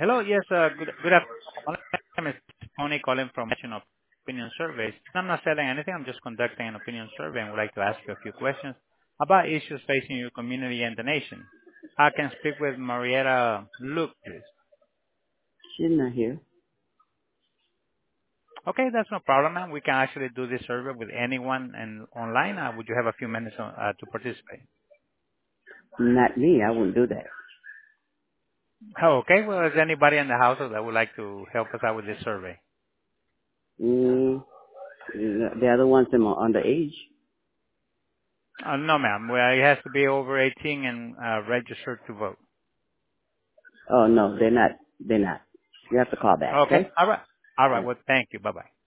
Hello. Yes, good afternoon. My name is Tony calling from National Opinion Surveys. I'm not selling anything. I'm just conducting an opinion survey and would like to ask you a few questions about issues facing your community and the nation. I can speak with Marietta Luke, please. She's not here. Okay, that's no problem, ma'am. We can actually do this survey with anyone and online. Would you have a few minutes to participate? Not me. I wouldn't do that. Oh, okay. Well, is anybody in the household that would like to help us out with this survey? Mm, the other ones them are underage. No, ma'am. Well, it has to be over 18 and registered to vote. Oh no, they're not. They're not. You have to call back. Okay. Okay. All right. All right. All right. Well, thank you. Bye-bye.